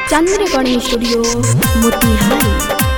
चंद्रगणी studio Motihari.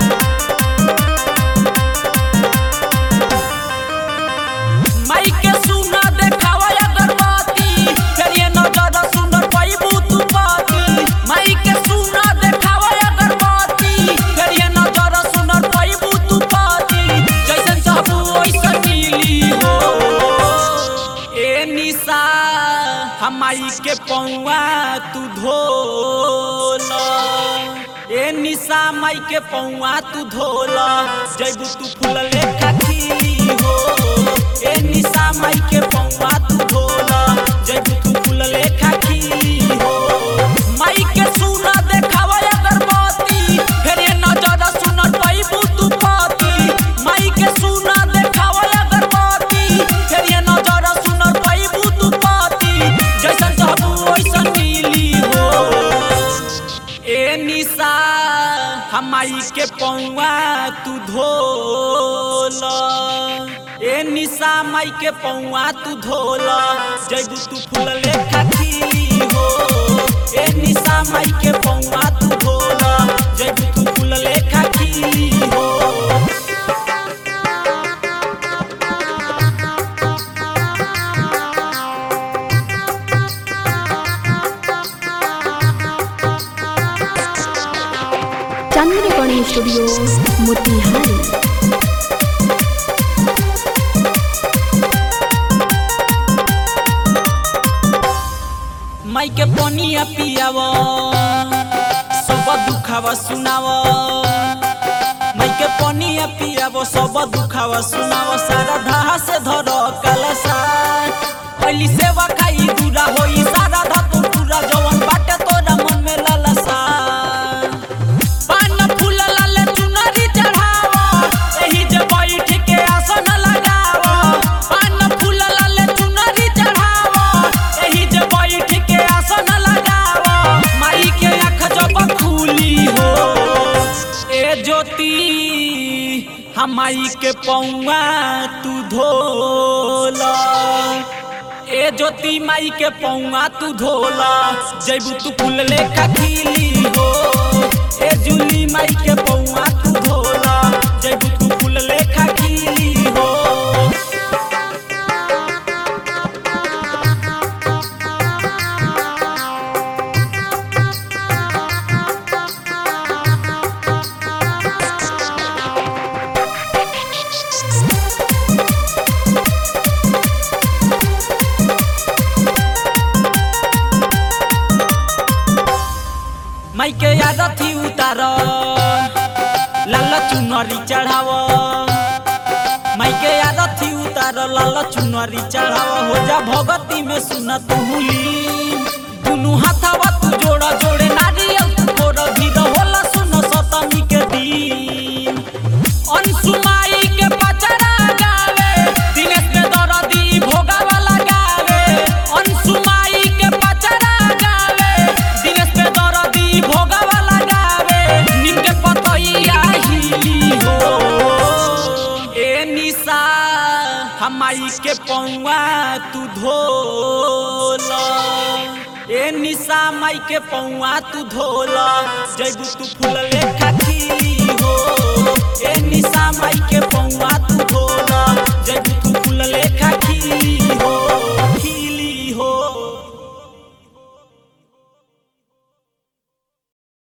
माई के पौआ तू धोला ए निशा माई के पौआ तू धोला जैबू तू फूल लेखा खिली हो। ए निशा माई के पौआ तू धोला जैबू तू फूल लेखा खिली हो। माई के सुना देखावा अगरबत्ती फिर ये नजर सुन पैबू तू पति। माई के सुना देखावा अगरबत्ती फिर ये नजर सुन पैबू तू पति। जैसन चाहबू वैसन मिली हो। ए निशा माई के पौआ तू धोला ए निशा माई के पौआ तू धोला जैबू तू फूल लेखा खिली हो। ए निशा माई के पौआ तू धोला जैबू तू फूल लेखा खिली हो। चंद्रगणी स्टूडियो मोतिहारी। माई के पनिया पियाव सब दुखावा सुनाव। माई के पनिया पियाव सब दुखावा सुनाव। सारा धा से धर कलसा पहली सेवा खाई दूरा होई। सारा धा तो पूरा जवन बाटे तोरा मन में लालसा। पान फूल लाले चुनरी चढ़ाव एही जे बैठ के आसन लगाव। पान फूल लाले चुनरी चढ़ाव एही जे बैठ के आसन लगाव। माई के आँख जब खुली हो। ए ज्योति हम माई के पौआ तू धोला ए ज्योति माई के पौआ तू धोला जैबू तू फूल लेखा खिली हो। ए जूली माई के पौआ तू धोला जैबू तू फूल लेखा खिली हो। माई के आरती उतार लाल चुनरी चढ़ाव। माई के आरती उतार लाल चुनरी चढ़ाव। हो जा भगती में सुन तुली दुनू हाथवा तू जोड़ा जोड़े नारियल तू तोड़ धीर होला सुन सतमी के दिन। अंशु माई के पचरा गावे दिनेश में दरदी भोगावा लगावे। अंशु माई के पचरा गावे दिनेश में दरदी भोगावा लगावे। नीम के पतैया हिली हो। ए निशा माई के पौआ तू धोला ए निशा माई के पौआ तू धोला जैबू तू फूल लेखा खिली हो। ए निशा माई के पौआ तू धोला जैबू तू फूल लेखा